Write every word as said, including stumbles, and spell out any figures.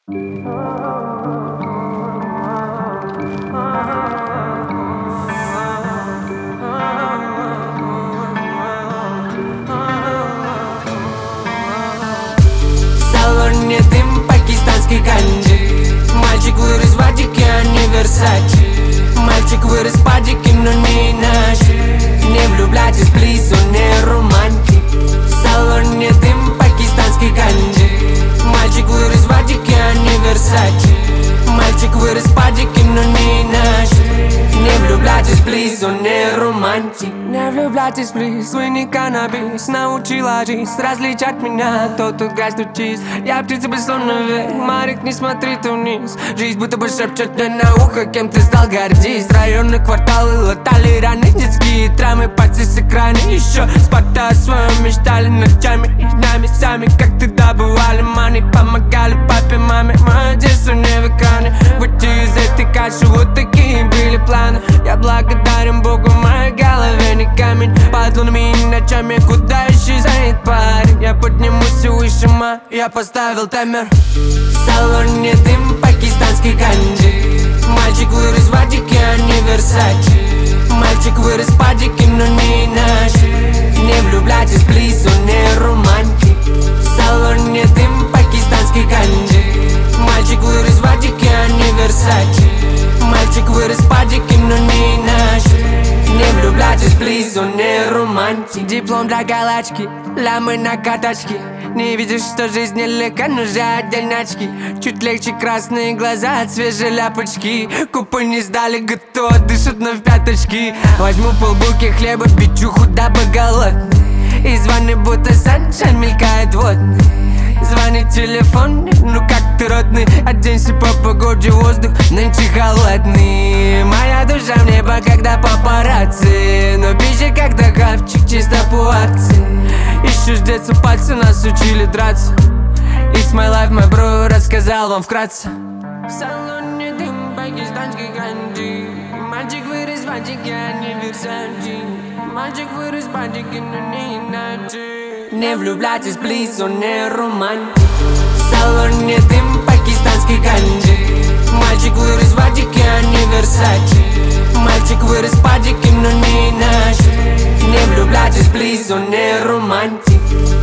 салоне дым пакистанской ганджи. Мальчик вырос в Адике, а не Версачи. Мальчик вырос в Падике, но не иначе. Не влюбляйтесь, плиз, он не романтик. В салоне дым пакистанской ганджи. Мальчик вырос в Адике, а не Версачи. Мальчик вырос в Падике, но не иначе. Не влюбляйтесь, плиз, он не романтик. Не влюбляйтесь, плиз, вы не каннабис. Научила жизнь различать меня, кто тут грязь, тут чист. Я птица без слона вверх, Марик, не смотри ты вниз. Жизнь будто бы шепчет мне на ухо, кем ты стал, гордись. Районные кварталы латали раны, детские травмы, пальцы с экрана. Еще спорта о своем мечтали ночами и днями. Сами как ты добывали мани, помогали папе, маме. Мое детство не в экране, выйти из этой каши, вот такие были планы. Я благодарен Богу, в моей голове не камень. Под лунами и ночами, куда исчезает парень. Я поднимусь все выше, ма, я поставил таймер. В салоне дым пакистанской ганджи. Мальчик вырос в Адике, а не Версачи. Мальчик вырос в Падике, но не иначе. Не влюбляйтесь, плиз, он не романтик. В салоне дым пакистанской ганджи. Мальчик вырос в Адике, а не Версачи. Мальчик вырос в Падике, но не иначе. Не влюбляйтесь, плиз, он не романтик. Диплом для галочки, лямы на каточке. Не видишь, что жизнь нелегка, нужны отдельно очки. Чуть легче красные глаза от свежей ляпочки. Купы не сдали, готово, дышат на в пяточки. Возьму полбуки хлеба, печуху, дабы голодный. И звони, будто саншайн мелькает водный. Звонит телефон, ну как ты, родный? Оденься по погоде, воздух нынче холодный. Моя душа в небо, когда папарацци. Но пища как-то хавчик, чисто по акции. Еще с детства пальцы нас учили драться. It's my life, my bro, рассказал вам вкратце. В салоне дым пакистанской ганджи. Мальчик вырос в Адике, а не Версачи. Мальчик вырос в Падике, но не иначе. Не влюбляйтесь, плиз, он не романтик. В салоне дым пакистанской ганджи. Мальчик вырос в Адике, а не Версачи. Мальчик вырос в Падике, но не иначе. Не влюбляйтесь, плиз, он не романтик.